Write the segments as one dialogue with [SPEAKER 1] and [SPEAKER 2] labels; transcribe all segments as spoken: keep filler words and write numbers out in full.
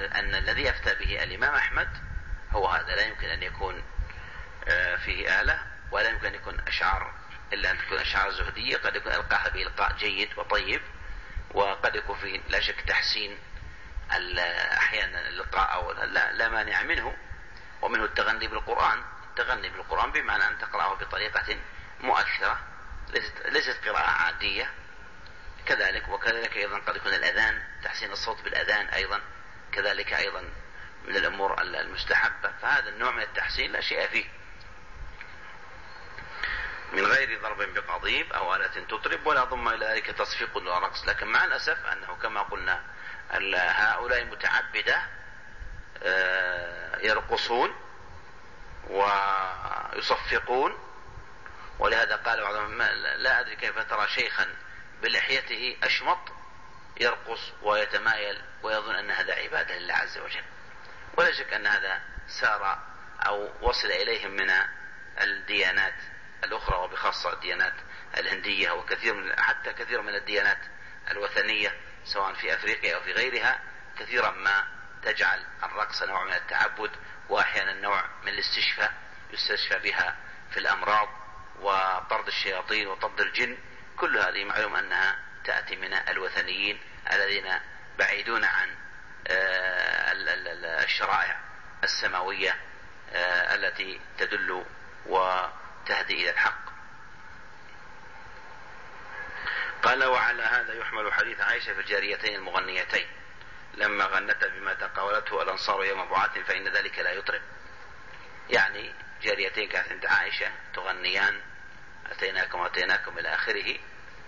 [SPEAKER 1] أن الذي أفتى به الإمام أحمد هو هذا، لا يمكن أن يكون فيه آلة، ولا يمكن أن يكون أشعار إلا أن تكون أشعار زهدية. قد يكون ألقاها بإلقاء جيد وطيب، وقد يكون فيه لا شك تحسين أحيانا اللقاء أو لا, لا مانع منه. ومنه التغني بالقرآن، التغني بالقرآن بمعنى أن تقرأه بطريقة مؤثرة ليست قراءة عادية كذلك. وكذلك أيضا قد يكون الأذان، تحسين الصوت بالأذان أيضا كذلك أيضا من الأمور المستحبة. فهذا النوع من التحسين لا شيء فيه من غير ضرب بقضيب أو آلة تطرب، ولا ضم إلى ذلك تصفيق ولا رقص. لكن مع الأسف أنه كما قلنا هؤلاء المتعبدة يرقصون ويصفقون. ولهذا قال بعضهم لا أدري كيف ترى شيخا بلحيته أشمط يرقص ويتمايل ويظن أن هذا عبادة لله عز وجل. ولا شك أن هذا سار أو وصل إليهم من الديانات الأخرى، وبخاصة الديانات الهندية وكثير من حتى كثير من الديانات الوثنية سواء في أفريقيا أو في غيرها، كثيرا ما تجعل الرقص نوع من التعبد، وأحيانا نوع من الاستشفاء يستشفى بها في الأمراض وطرد الشياطين وطرد الجن. كل هذه معلوم أنها تأتي من الوثنيين الذين بعيدون عن الشرائع السماوية التي تدل وتهدي إلى الحق. قال وعلى هذا يحمل حديث عائشة في الجاريتين المغنيتين لما غنت بما تقاولته الأنصار يوم بعاث فإن ذلك لا يطرب. يعني جاريتين كانت عند عائشة تغنيان أتيناكم أتيناكم إلى آخره،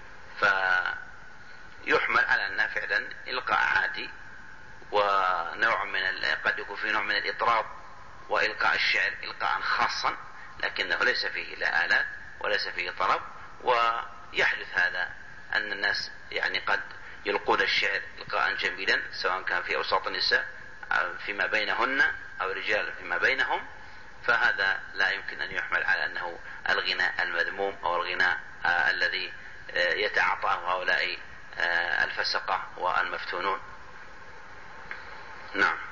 [SPEAKER 1] فيحمل على أنها فعلا إلقاء عادي، ونوع من قد يكون في نوع من الإطراب وإلقاء الشعر إلقاء خاصا، لكنه ليس فيه لا آلات وليس فيه طرب. ويحدث هذا أن الناس يعني قد يلقون الشعر إلقاء جميلا سواء كان في أوساط النساء فيما بينهن أو رجال فيما بينهم، فهذا لا يمكن أن يحمل على أنه الغناء المذموم أو الغناء آه الذي آه يتعاطاه هؤلاء آه الفسقة والمفتونون. نعم.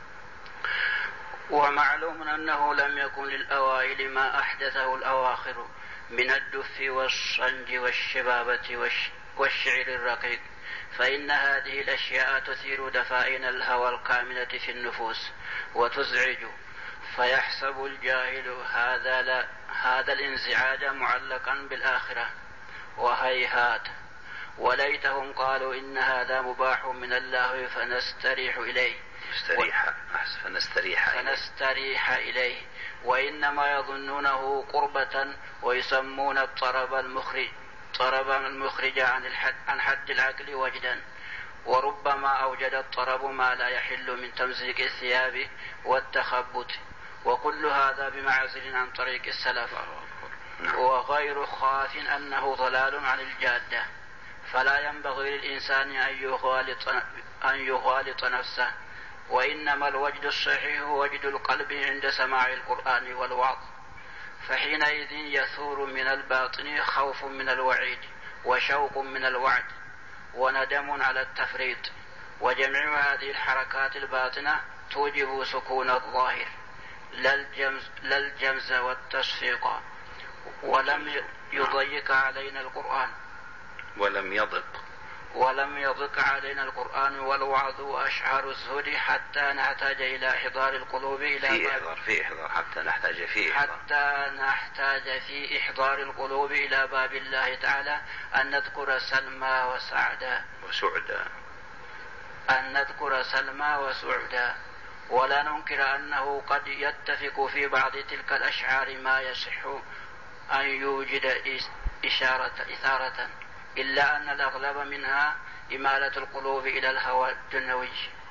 [SPEAKER 2] ومعلوم أنه لم يكن للأوائل ما أحدثه الأواخر من الدف والصنج والشبابة والشعر الرقيق، فإن هذه الأشياء تثير دفائن الهوى الكامنة في النفوس وتزعج، فيحسب الجاهل هذا, لا هذا الانزعاج معلقا بالآخرة، وهيهات وليتهم قالوا إن هذا مباح من الله فنستريح إليه
[SPEAKER 1] فنستريح, فنستريح,
[SPEAKER 2] فنستريح إليه وإنما يظنونه قربة ويسمون الطرب المخرج طربا المخرج عن, الحد عن حد العقل وجدا. وربما أوجد الطرب ما لا يحل من تمزيق الثياب والتخبط، وكل هذا بمعزل عن طريق السلف، وغير خاف أنه ضلال عن الجادة. فلا ينبغي للإنسان أن يغالط, أن يغالط نفسه، وإنما الوجد الصحيح وجد القلب عند سماع القرآن والوعظ، فحينئذ يثور من الباطن خوف من الوعيد وشوق من الوعد وندم على التفريط. وجميع هذه الحركات الباطنة توجب سكون الظاهر لا الجمز, لا الجمز والتصفيق. ولم يضيق علينا القرآن
[SPEAKER 1] ولم يضق
[SPEAKER 2] ولم يضق علينا القرآن والوعظ وأشعار الزهد حتى نحتاج إلى إحضار القلوب إلى
[SPEAKER 1] في إحضار في إحضار حتى نحتاج في إحضار
[SPEAKER 2] حتى نحتاج في إحضار القلوب إلى باب الله تعالى أن نذكر سلمى وسعدا
[SPEAKER 1] وسعدا
[SPEAKER 2] أن نذكر سلمى وسعدا ولا ننكر أنه قد يتفق في بعض تلك الأشعار ما يصح أن يوجد إشارة إثارة، إلا أن الأغلب منها إمالة القلوب إلى الهوى الدنيوي.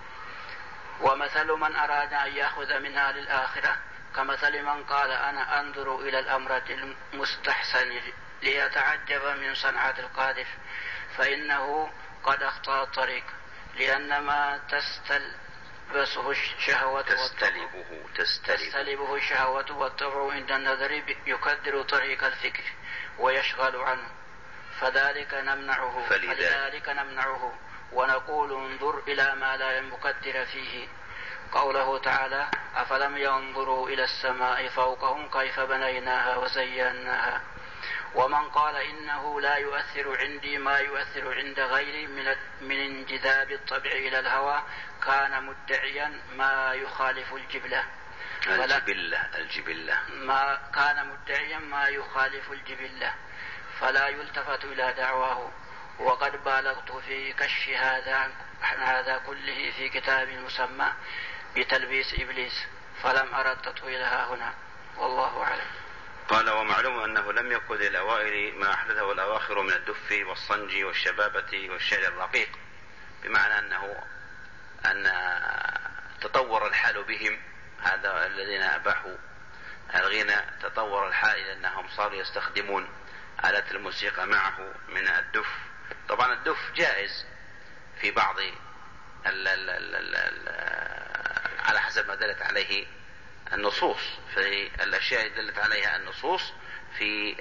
[SPEAKER 2] ومثل من أراد أن يأخذ منها للآخرة كمثل من قال أنا أنظر إلى الأمرة المستحسن ليتعجب من صنعة القاذف، فإنه قد أخطأ الطريق، لأن ما تستلبسه الشهوة
[SPEAKER 1] تستلبه,
[SPEAKER 2] تستلبه الشهوة والطبع عند النظر يكدر طريق الفكر ويشغل عنه، فذلك نمنعه فلذلك نمنعه ونقول انظر إلى ما لا مقدر فيه قوله تعالى: أفلم ينظروا إلى السماء فوقهم كيف بنيناها وزيناها. ومن قال إنه لا يؤثر عندي ما يؤثر عند غيري من من انجذاب الطبع إلى الهوى كان مدعيا ما يخالف الجبلة
[SPEAKER 1] الجبلة الجبلة
[SPEAKER 2] ما كان مدعيا ما يخالف الجبلة فلا يلتفت إلى دعواه. وقد بالغت في كشف هذا هذا كله في كتاب مسمى بتلبيس إبليس، فلم أرى تطويلها هنا، والله أعلم.
[SPEAKER 1] قال: ومعلوم أنه لم يكن للأوائل ما أحدثه الأواخر من الدف والصنج والشبابة والشعر الرقيق، بمعنى أنه أن تطور الحال بهم، هذا الذين أباحوا الغنى تطور الحال إلى أنهم صاروا يستخدمون آلات الموسيقى معه من الدف. طبعا الدف جائز في بعض ال ال ال ال ال على حسب ما دلت عليه النصوص، في الأشياء دلت عليها النصوص في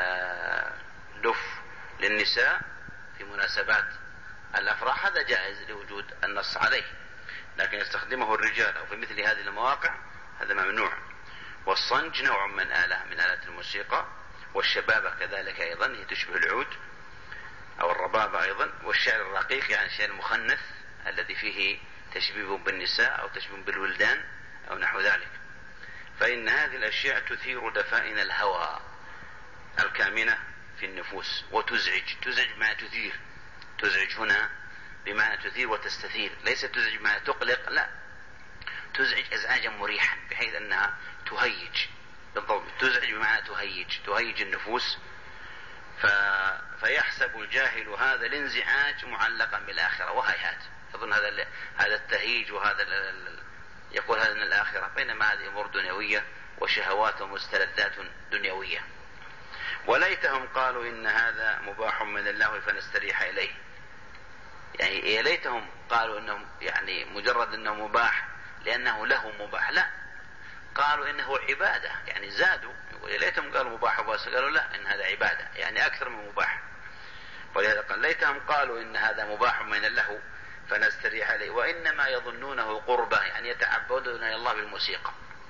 [SPEAKER 1] دف للنساء في مناسبات الأفراح، هذا جائز لوجود النص عليه، لكن يستخدمه الرجال أو في مثل هذه المواقع هذا ممنوع. والصنج نوع من آلة من آلات الموسيقى، والشبابة كذلك أيضا هي تشبه العود أو الربابة أيضا. والشعر الرقيق يعني الشعر المخنث الذي فيه تشبيه بالنساء أو تشبيه بالولدان أو نحو ذلك. فإن هذه الأشياء تثير دفائن الهوى الكامنة في النفوس وتزعج. تزعج بمعنى تثير، تزعج هنا بمعنى تثير وتستثير، ليس تزعج بمعنى تقلق، لا، تزعج إزعاجا مريحا بحيث أنها تهيج. بالضبط، تزعج بمعنى تهيج، تهيج النفوس. ف... فيحسب الجاهل هذا الانزعاج معلقا بالآخرة، وهيهات يظن هذا هذا التهيج وهذا ال... يقول هذا من الآخرة، بينما هذه أمور دنيوية وشهوات ومستلذات دنيوية. وليتهم قالوا إن هذا مباح من الله فنستريح إليه. يعني يا ليتهم قالوا إنهم يعني مجرد إنه مباح لأنه له مباح، لا، قالوا إنه عبادة، يعني زادوا. يا ليتهم قالوا مباح وبس، قالوا لا، إن هذا عبادة يعني أكثر من مباح. ولهذا قال: ليتهم قالوا إن هذا مباح من الله فنستريح عليه وإنما يظنونه قربة، يعني يتعبدون إلى الله بالموسيقى.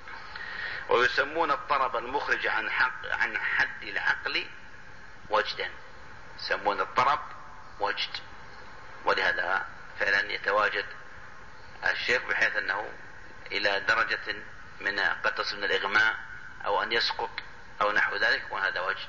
[SPEAKER 1] ويسمون الطرب المخرج عن حق عن حد العقل وجدا، يسمون الطرب وجد. ولهذا فعلا يتواجد الشيخ بحيث أنه إلى درجة من قد تصل من الإغماء أو أن يسقط أو نحو ذلك، وهذا وجد.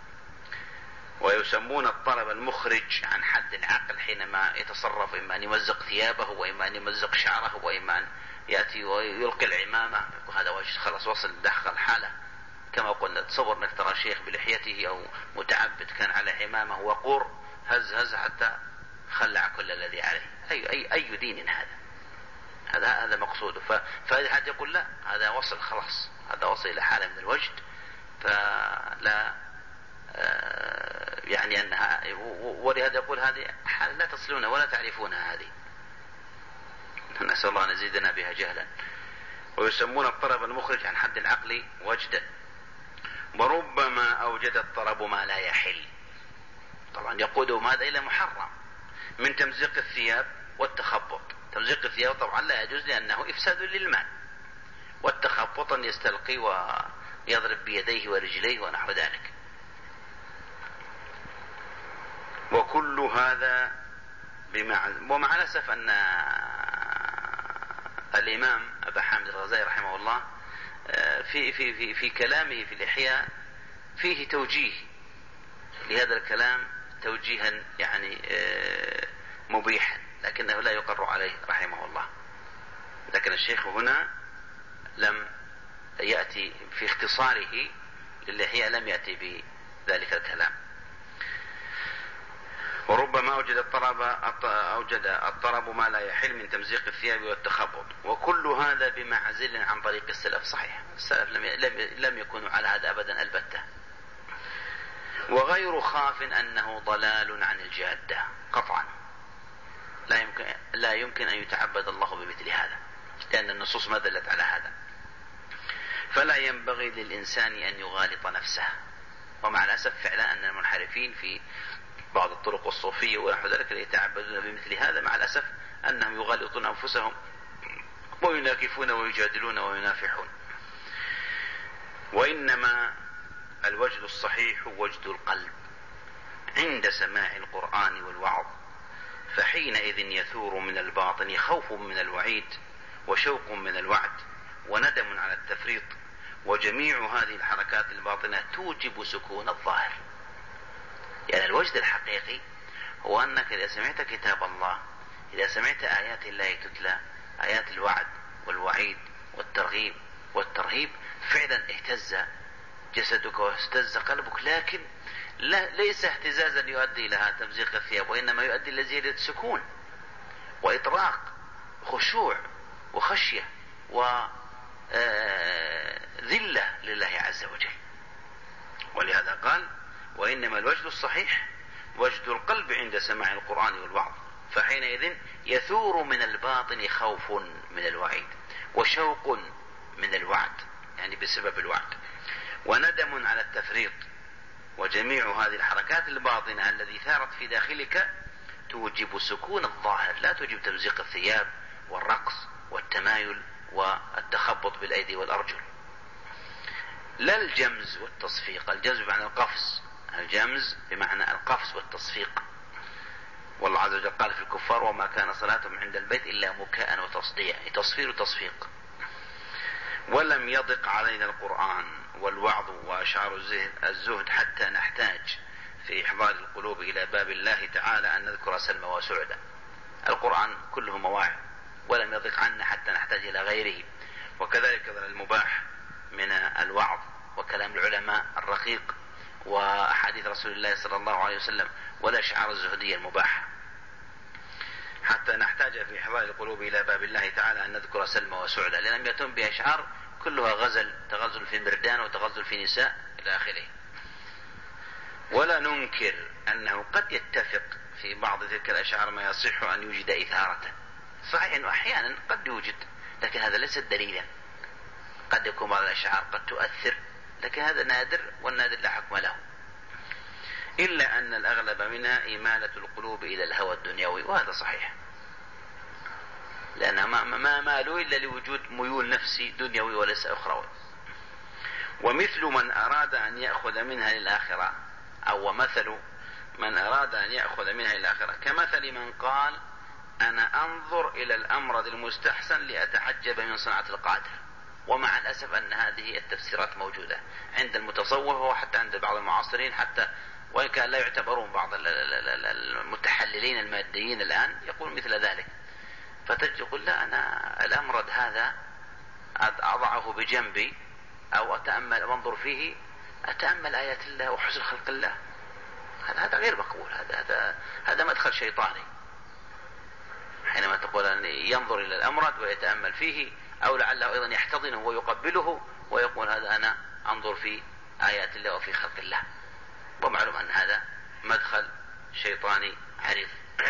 [SPEAKER 1] ويسمون الطرب المخرج عن حد العقل حينما يتصرف، إما أن يمزق ثيابه وإما أن يمزق شعره وإما أن يأتي ويلقي العمامة، وهذا وجد، خلاص وصل دخل حالة. كما قلنا تصور أنك ترى شيخ بلحيته أو متعبد كان على عمامة وقور، هز هز حتى خلع كل الذي عليه. أي, أي, أي دين هذا؟ هذا هذا مقصوده. فهذا حد يقول لا، هذا وصل خلاص، هذا وصل إلى حالة من الوجد، فلا يعني أنها، ولهذا يقول هذه حالة لا تصلون ولا تعرفونها، هذه نسأل الله أن يزيدنا بها جهلا. ويسمون الطرب المخرج عن حد العقل وجدا. وربما أوجد الطرب ما لا يحل، طبعا يقودهم هذا إلى محرم من تمزيق الثياب والتخبط. تمزيق الثياب طبعا لا يجوز لأنه إفساد للمال، والتخبط أن يستلقي ويضرب بيديه ورجليه ونحو ذلك. وكل هذا بمع... ومع الأسف أن الإمام أبا حامد الغزالي رحمه الله في, في, في, في كلامه في الإحياء فيه توجيه لهذا الكلام، توجيها يعني مبيحا، لكنه لا يقر عليه رحمه الله. لكن الشيخ هنا لم يأتي في اختصاره للإحياء، لم يأتي بذلك الكلام. وربما أوجد الطرب أوجد الطرب ما لا يحل من تمزيق الثياب والتخبط. وكل هذا بمعزل عن طريق السلف. صحيح، السلف لم لم يكونوا على هذا أبدا البتة. وغير خاف أنه ضلال عن الجادة قطعا، لا يمكن لا يمكن أن يتعبد الله بمثل هذا، لأن النصوص ما دلت على هذا. فلا ينبغي للإنسان أن يغالط نفسه. ومع الأسف فعلا أن المنحرفين في بعض الطرق الصوفية ونحو ذلك يتعبدون بمثل هذا، مع الأسف أنهم يغالطون أنفسهم ويناكفون ويجادلون وينافحون. وإنما الوجد الصحيح وجد القلب عند سماع القرآن والوعظ، فحينئذ يثور من الباطن خوف من الوعيد وشوق من الوعد وندم على التفريط، وجميع هذه الحركات الباطنة توجب سكون الظاهر. يعني الوجد الحقيقي هو أنك إذا سمعت كتاب الله، إذا سمعت آيات الله تتلى، آيات الوعد والوعيد والترغيب والترهيب، فعلا اهتز جسدك واهتز قلبك، لكن لا ليس اهتزازا يؤدي لها تمزيق الثياب، وإنما يؤدي لزيادة سكون وإطراق خشوع وخشية وذلة لله عز وجل. ولهذا قال: وإنما الوجد الصحيح وجد القلب عند سماع القرآن والوعظ، فحينئذ يثور من الباطن خوف من الوعيد وشوق من الوعد، يعني بسبب الوعد، وندم على التفريط. وجميع هذه الحركات الباطنة التي ثارت في داخلك توجب سكون الظاهر، لا توجب تمزيق الثياب والرقص والتمايل والتخبط بالأيدي والأرجل. لا الجمز والتصفيق. الجمز بمعنى القفز، الجمز بمعنى القفز والتصفيق. والله عز وجل قال في الكفار: وما كان صلاتهم عند البيت إلا مكاء وتصديع، تصفير وتصفيق. ولم يضق علينا القرآن والوعظ وأشعار الزهد حتى نحتاج في إحضار القلوب إلى باب الله تعالى أن نذكر سلمى وسعدا. القرآن كله مواعظ، ولم يضق عنا حتى نحتاج إلى غيره. وكذلك المباح من الوعظ وكلام العلماء الرقيق وأحاديث رسول الله صلى الله عليه وسلم والأشعار الزهدية المباحة، حتى نحتاج في إحضار القلوب إلى باب الله تعالى أن نذكر سلمى وسعدا، لأن يتم بأشعار كلها غزل، تغزل في مردان وتغزل في نساء إلى آخره. ولا ننكر أنه قد يتفق في بعض تلك الأشعار ما يصح أن يوجد إثارة. صحيح أنه أحيانا قد يوجد، لكن هذا ليس دليلا. قد يكون بعض الأشعار قد تؤثر، لكن هذا نادر، والنادر لا حكم له. إلا أن الأغلب منها إمالة القلوب إلى الهوى الدنيوي، وهذا صحيح، لأنها ما مالوا إلا لوجود ميول نفسي دنيوي وليس أخروي. ومثل من أراد أن يأخذ منها للآخرة، أو مثل من أراد أن يأخذ منها للآخرة كمثل من قال: أنا أنظر إلى الأمرد المستحسن لأتعجب من صنعة القادر. ومع الأسف أن هذه التفسيرات موجودة عند المتصوف وحتى عند بعض المعاصرين، حتى وإن كان لا يعتبرون بعض المتحللين الماديين الآن يقول مثل ذلك. فتجد يقول: لا، أنا الأمرد هذا أضعه بجنبي أو أتأمل وانظر فيه، أتأمل آيات الله وحسن خلق الله. هذا غير مقبول، هذا هذا هذا مدخل شيطاني. حينما تقول أن ينظر إلى الأمرد ويتأمل فيه، أو لعله أيضا يحتضنه ويقبله ويقول: هذا أنا أنظر في آيات الله وفي خلق الله. ومعلوم أن هذا مدخل شيطاني عريض.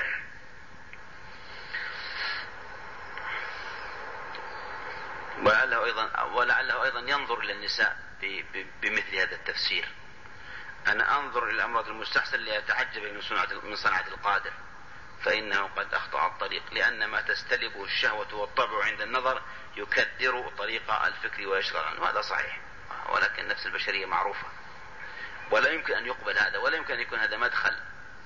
[SPEAKER 1] ولعله أيضا, ولعله أيضا ينظر إلى النساء بمثل هذا التفسير: أنا أنظر إلى الأمراض المستحسن ليتعجب من صنعة, من صنعة القادر، فإنه قد أخطأ الطريق، لأن ما تستلبه الشهوة والطبع عند النظر يكدر طريق الفكر ويشغل عنه. هذا صحيح، ولكن النفس البشرية معروفة، ولا يمكن أن يقبل هذا، ولا يمكن أن يكون هذا مدخل.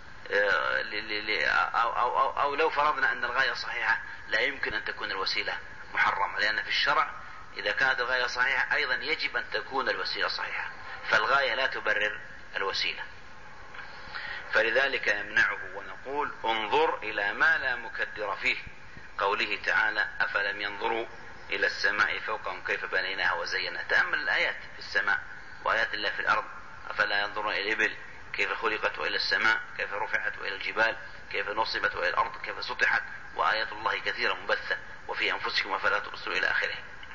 [SPEAKER 1] أو, أو, أو, أو لو فرضنا أن الغاية صحيحة، لا يمكن أن تكون الوسيلة محرمة، لأن في الشرع إذا كانت الغاية صحيحة أيضا يجب أن تكون الوسيلة صحيحة، فالغاية لا تبرر الوسيلة. فلذلك نمنعه ونقول: انظر إلى ما لا مكدر فيه، قوله تعالى: أفلم ينظروا إلى السماء فوقهم كيف بنيناها وزيناها. تأمل الآيات في السماء وآيات الله في الأرض: أفلا ينظرون إلى الإبل كيف خلقت، وإلى السماء كيف رفعت، وإلى الجبال كيف نصبت، وإلى الأرض كيف سطحت، وآيات الله كثيرة مبثة وفي أنفسكم أفلا تبصرون إلى آخره.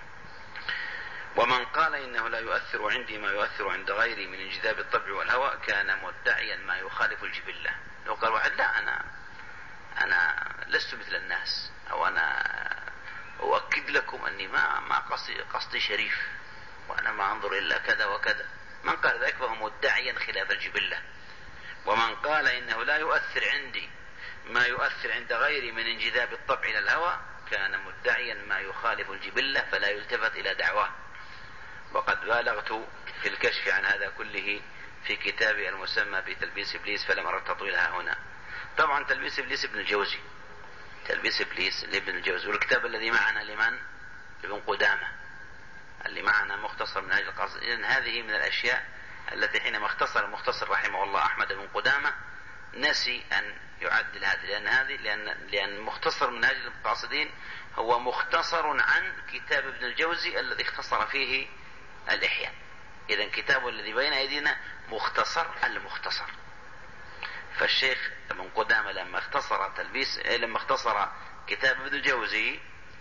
[SPEAKER 1] ومن قال إنه لا يؤثر عندي ما يؤثر عند غيري من انجذاب الطبع والهوى كان مدعيا ما يخالف الجبلة. لو قال واحد: لا، أنا أنا لست مثل الناس، أو أنا أؤكد لكم أني ما ما قصدي قصدي شريف، وأنا ما أنظر إلا كذا وكذا، من قال ذلك فهو مدعيا خلاف الجبلة. ومن قال إنه لا يؤثر عندي ما يؤثر عند غيري من انجذاب الطبع إلى الهوى كان مدعيا ما يخالف الجبلة فلا يلتفت إلى دعواه. وقد بالغت في الكشف عن هذا كله في كتابي المسمى بتلبيس إبليس، فلم أرد تطويلها هنا. طبعا تلبيس إبليس ابن الجوزي، تلبيس إبليس لابن الجوزي. والكتاب الذي معنا لمن؟ لابن قدامة، اللي معنا مختصر منهاج القاصد. إذن هذه من الأشياء التي حينما اختصر المختصر رحمه الله أحمد بن قدامة نسي أن يعدل هذه، لأن هذه لأن لأن مختصر منهاج القاصدين هو مختصر عن كتاب ابن الجوزي الذي اختصر فيه الإحياء. إذن كتابه الذي بين أيدينا مختصر المختصر. فالشيخ ابن قدامة لما اختصر تلبيس لما اختصر كتاب ابن الجوزي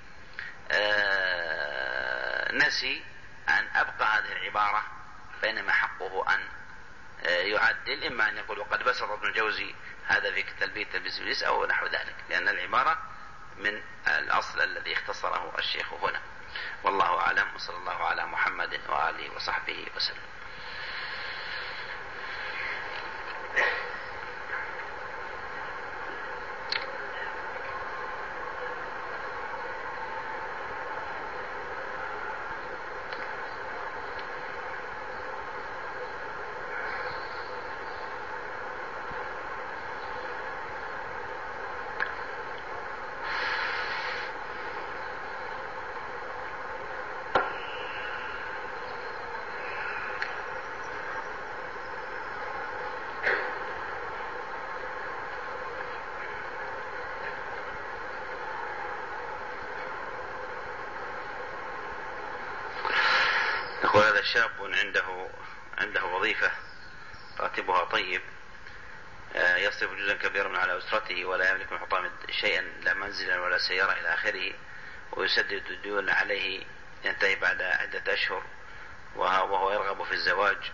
[SPEAKER 1] آه نسي أن أبقى هذه العبارة، بينما حقه أن آه يعدل، إما أن يقول وقد بسط ابن الجوزي هذا في تلبيس تلبيس إبليس أو نحو ذلك، لأن العبارة من الأصل الذي اختصره الشيخ هنا. والله أعلم، وصلى الله على محمد وآله وصحبه وسلم. وهذا شاب عنده عنده وظيفة راتبها طيب، يصرف جزءا كبيرا من على أسرته ولا يملك من حطام شيئا لا منزلا ولا سيارة إلى آخره، ويسدد الديون عليه ينتهي بعد عدة أشهر، وهو يرغب في الزواج،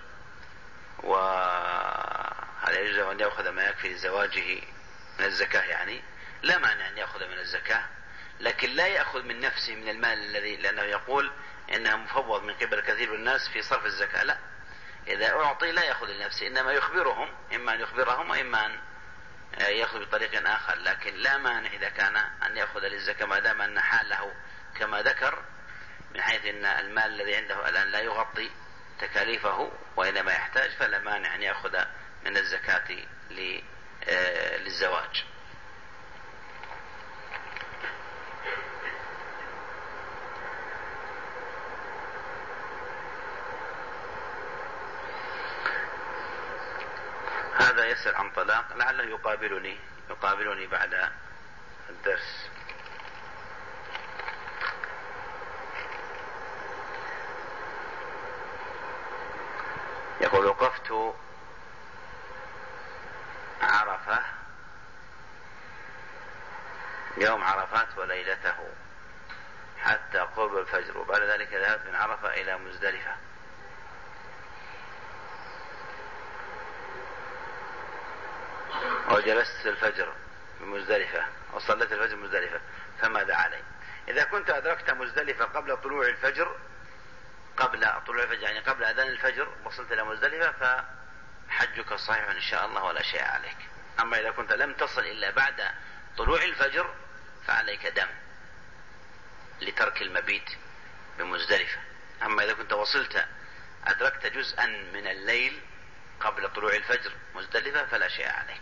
[SPEAKER 1] وهل يجوز أن يأخذ ما يكفي لزواجه من الزكاة؟ يعني لا مانع أن يأخذ من الزكاة، لكن لا يأخذ من نفسه من المال الذي، لأنه يقول إنها مفوض من قبل كثير من الناس في صرف الزكاة. لا، إذا أعطي لا يأخذ لنفسه، إنما يخبرهم، إما أن يخبرهم وإما أن يأخذ بطريق آخر، لكن لا مانع إذا كان أن يأخذ للزكاة ما دام أن حاله كما ذكر، من حيث أن المال الذي عنده الآن لا يغطي تكاليفه وإنما يحتاج، فلا مانع أن يأخذ من الزكاة للزواج. هذا يسأل عن طلاق، لعله يقابلني يقابلني بعد الدرس. يقول وقفت عرفة يوم عرفات وليلته حتى قرب الفجر، وبعد ذلك ذهبت من عرفة إلى مزدلفة، وجلست الفجر بمزدلفة وصليت الفجر مزدلفة، فماذا علي؟ إذا كنت أدركت مزدلفة قبل طلوع الفجر قبل طلوع الفجر يعني قبل أذان الفجر وصلت إلى مزدلفة فحجك صحيح إن شاء الله ولا شيء عليك. أما إذا كنت لم تصل إلا بعد طلوع الفجر فعليك دم لترك المبيت بمزدلفة. أما إذا كنت وصلت أدركت جزءا من الليل قبل طلوع الفجر مزدلفة فلا شيء عليك.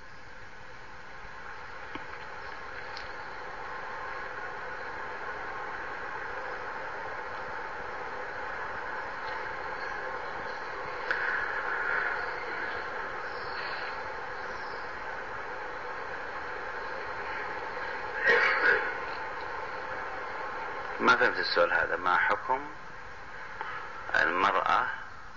[SPEAKER 1] ما فهمت السؤال هذا. ما حكم المرأة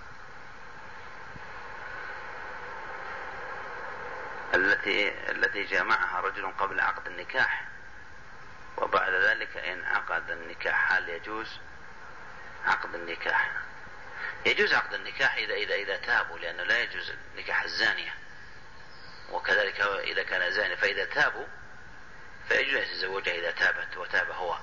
[SPEAKER 1] التي التي جامعها رجل قبل عقد النكاح وبعد ذلك إن عقد النكاح، هل يجوز عقد النكاح؟ يجوز عقد النكاح إذا إذا إذا تابوا، لأنه لا يجوز نكاح الزانية، وكذلك إذا كان زاني فإذا تابوا فيجوز أن يتزوجها إذا تابت وتاب هو.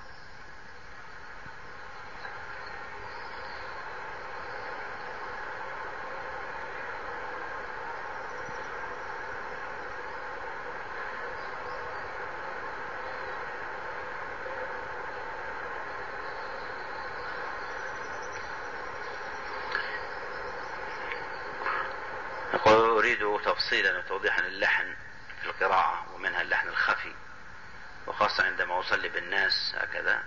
[SPEAKER 1] يقول أريد تفصيلا وتوضيحا للحن في القراءة، ومنها اللحن الخفي، وخاصة عندما أصلي بالناس هكذا.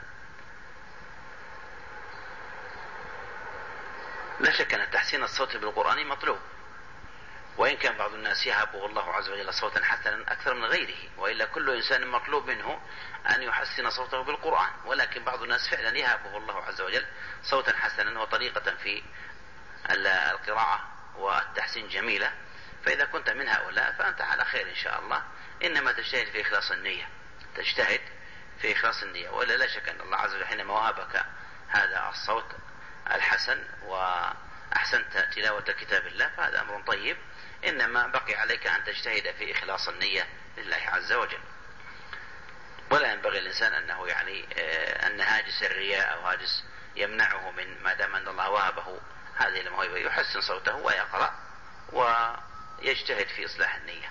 [SPEAKER 1] لا شك أن تحسين الصوت بالقرآن مطلوب، وإن كان بعض الناس يهبه الله عز وجل صوتا حسنا أكثر من غيره، وإلا كل إنسان مطلوب منه أن يحسن صوته بالقرآن، ولكن بعض الناس فعلا يهبه الله عز وجل صوتا حسنا وطريقة في القراءة والتحسين جميلة، فإذا كنت من هؤلاء فأنت على خير إن شاء الله، إنما تجتهد في إخلاص النية، تجتهد في إخلاص النية، وإلا لا شك أن الله عز وجل حينما وهبك هذا الصوت الحسن وأحسنت تلاوة كتاب الله فهذا أمر طيب، إنما بقي عليك أن تجتهد في إخلاص النية لله عز وجل. ولا ينبغي الإنسان أنه يعني أن هاجس الرياء أو هاجس يمنعه من، ما دام أن الله وهبه هذه الموهبة يحسن صوته ويقرأ ويجتهد في إصلاح النية.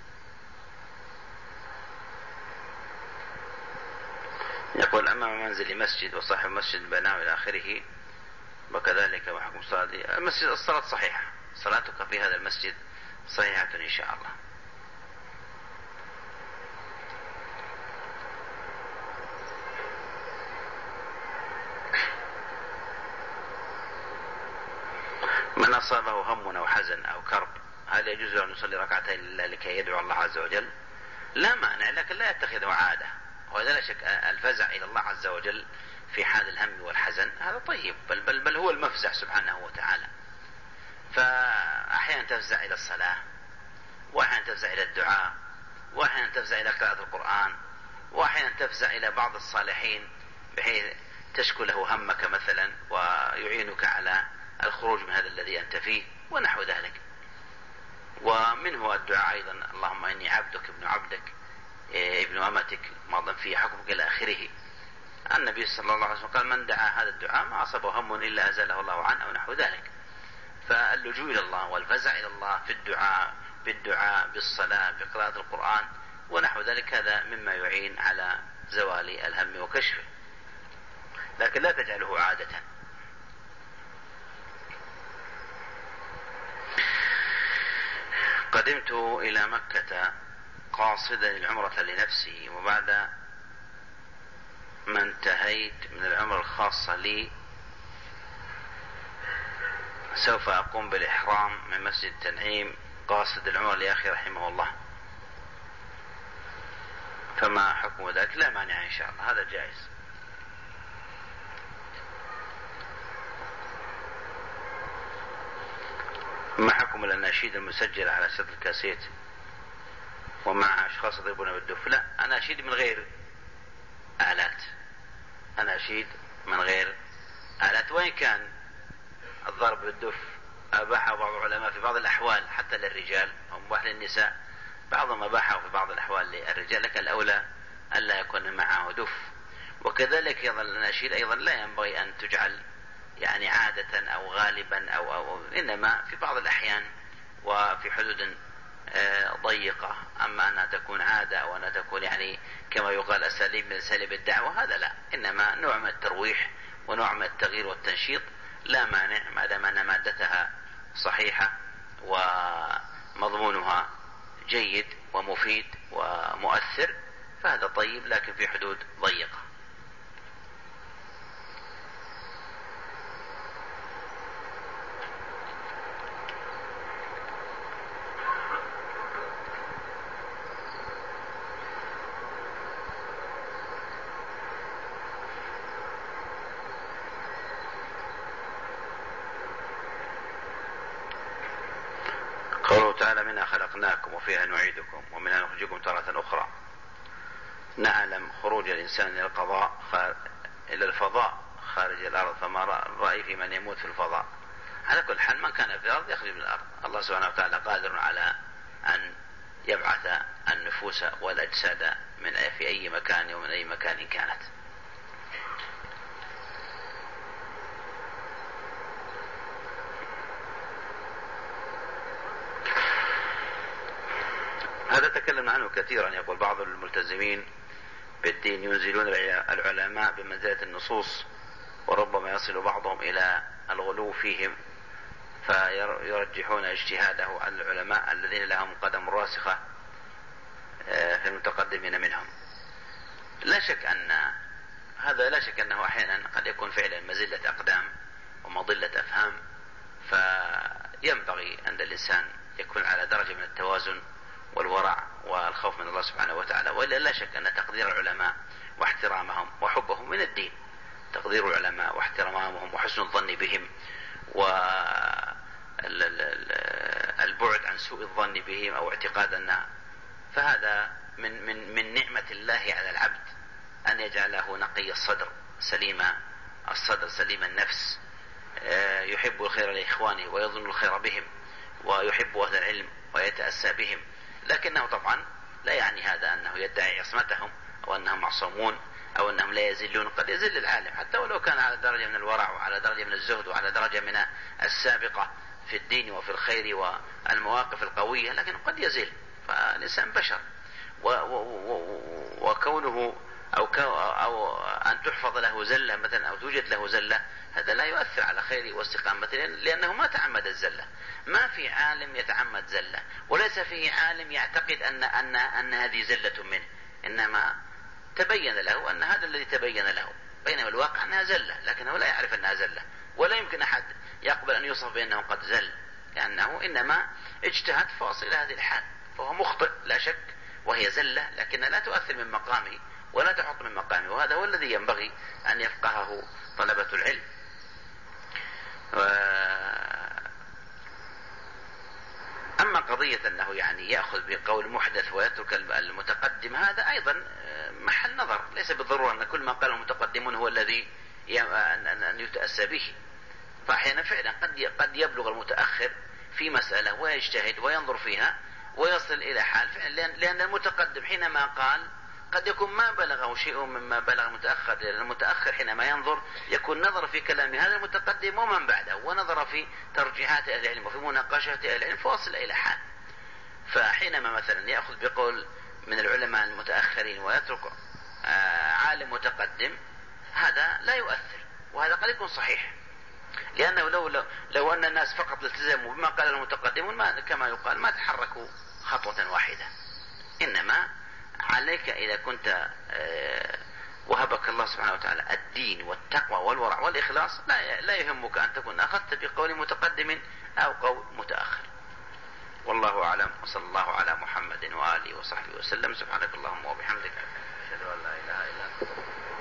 [SPEAKER 1] يقول أمام منزل مسجد وصاحب مسجد بناه إلى آخره وكذلك وحكم الصلاة. المسجد الصلاة صحيحة، صلاتك في هذا المسجد صحيحة إن شاء الله. من أصابه هم أو حزن أو كرب هل يجوز أن يصلي ركعتين لله لكي يدعو الله عز وجل؟ لا مانع، لكن لا يتخذه عادة، وهذا لا شك الفزع إلى الله عز وجل في حال الهم والحزن هذا طيب، بل, بل, بل هو المفزع سبحانه وتعالى. فأحيانا تفزع إلى الصلاة، وأحيانا تفزع إلى الدعاء، وأحيانا تفزع إلى قراءة القرآن، وأحيانا تفزع إلى بعض الصالحين بحيث تشكو له همك مثلا ويعينك على الخروج من هذا الذي أنت فيه ونحو ذلك. ومنه الدعاء أيضا، اللهم إني عبدك ابن عبدك ابن أمتك ماض في حكمك إلى آخره. النبي صلى الله عليه وسلم قال من دعا هذا الدعاء ما أصابه هم إلا أزاله الله عنه أو نحو ذلك. فاللجوء إلى الله والفزع إلى الله في الدعاء بالدعاء بالصلاة بقراءة القرآن ونحو ذلك هذا مما يعين على زوال الهم وكشفه، لكن لا تجعله عادة. قدمت إلى مكة قاصدا العمرة لنفسي، وبعد ما انتهيت من العمرة الخاصة لي سوف أقوم بالإحرام من مسجد تنعيم قاصد العمرة لأخي رحمه الله، فما حكم ذلك؟ لا مانع إن شاء الله، هذا جائز. ما حكم الأناشيد المسجلة على شريط الكاسيت ومع أشخاص يضربون بالدف؟ لا، أناشيد من غير آلات، أناشيد من غير آلات، وإن كان الضرب بالدف أباحه بعض العلماء في بعض الأحوال حتى للرجال ومباح للنساء، بعضهم أباحه في بعض الأحوال للرجال، لكن الأولى ألا يكون معه دف. وكذلك أيضا الأناشيد أيضا لا ينبغي أن تجعل يعني عادة أو غالبا أو, أو إنما في بعض الأحيان وفي حدود ضيقة، أما أنها تكون عادة أو أنها تكون يعني كما يقال أساليب من أساليب الدعوة هذا لا، إنما نوع من الترويح ونوع من التغيير والتنشيط لا مانع، ما دام أن مادتها صحيحة ومضمونها جيد ومفيد ومؤثر فهذا طيب، لكن في حدود ضيقة. قوله تعالى منها خلقناكم وفيها نعيدكم ومنها نخرجكم تارة أخرى. نعلم خروج الإنسان إلى القضاء إلى الفضاء خارج الأرض، فما رأي في من يموت في الفضاء؟ على كل حال من كان في الأرض يخرج من الأرض، الله سبحانه وتعالى قادر على أن يبعث النفوس والأجساد من في أي مكان ومن أي مكان كانت. هذا تكلمنا عنه كثيرا. يقول بعض الملتزمين بالدين ينزلون العلماء بمنزلة النصوص وربما يصل بعضهم إلى الغلو فيهم فيرجحون اجتهاده على العلماء الذين لهم قدم راسخة في المتقدمين منهم. لا شك أن هذا لا شك أنه أحيانا قد يكون فعلا مزلة أقدام ومضلة أفهام، فينبغي أن الإنسان يكون على درجة من التوازن والورع والخوف من الله سبحانه وتعالى. وإلا لا شك أن تقدير العلماء واحترامهم وحبهم من الدين، تقدير العلماء واحترامهم وحسن الظن بهم والبعد عن سوء الظن بهم أو اعتقاد أن فهذا من, من, من نعمة الله على العبد أن يجعله نقي الصدر سليم الصدر سليم النفس، يحب الخير لإخوانه ويظن الخير بهم ويحب أهل العلم ويتأسى بهم. لكنه طبعا لا يعني هذا أنه يدعي عصمتهم أو أنهم معصومون أو أنهم لا يزلون. قد يزل العالم حتى ولو كان على درجة من الورع وعلى درجة من الزهد وعلى درجة من السابقة في الدين وفي الخير والمواقف القوية، لكن قد يزل، فالإنسان بشر. وكونه أو, أو أن تحفظ له زلة مثلا أو توجد له زلة، هذا لا يؤثر على خيره واستقامته، لأنه ما تعمد الزلة. ما في عالم يتعمد زلة، وليس فيه عالم يعتقد أن, أن, أن هذه زلة منه، إنما تبين له أن هذا الذي تبين له، بينما الواقع أنها زلة، لكنه لا يعرف أنها زلة، ولا يمكن أحد يقبل أن يوصف بأنه قد زل، لأنه إنما اجتهد فاصل إلى هذه الحال، فهو مخطئ لا شك، وهي زلة لكنها لا تؤثر من مقامه ولا تحط من مقامه، وهذا هو الذي ينبغي أن يفقهه طلبة العلم. أما قضية أنه يعني يأخذ بقول محدث ويترك المتقدم، هذا أيضا محل نظر، ليس بالضرورة أن كل ما قاله المتقدمون هو الذي أن يتأسى به. فأحيانا فعلا قد قد يبلغ المتأخر في مسألة ويجتهد وينظر فيها ويصل إلى حال فعلا، لأن المتقدم حينما قال قد يكون ما بلغه شيء مما بلغ المتأخر، لأن المتأخر حينما ينظر يكون نظر في كلام هذا المتقدم ومن بعده، ونظر في ترجيحات أهل العلم وفي مناقشات أهل العلم فوصل إلى حال. فحينما مثلا يأخذ بقول من العلماء المتأخرين ويترك عالم متقدم، هذا لا يؤثر، وهذا قد يكون صحيح، لأنه لو, لو, لو أن الناس فقط التزموا بما قال المتقدمون ما كما يقال ما تحركوا خطوة واحدة. إنما عليك إذا كنت وهبك الله سبحانه وتعالى الدين والتقوى والورع والإخلاص، لا, لا يهمك أن تكون أخذت بقول متقدم أو قول متأخر. والله أعلم، وصلى الله على محمد وآله وصحبه وسلم. سبحانك اللهم وبحمدك، أشهد أن لا إله إلا أنت.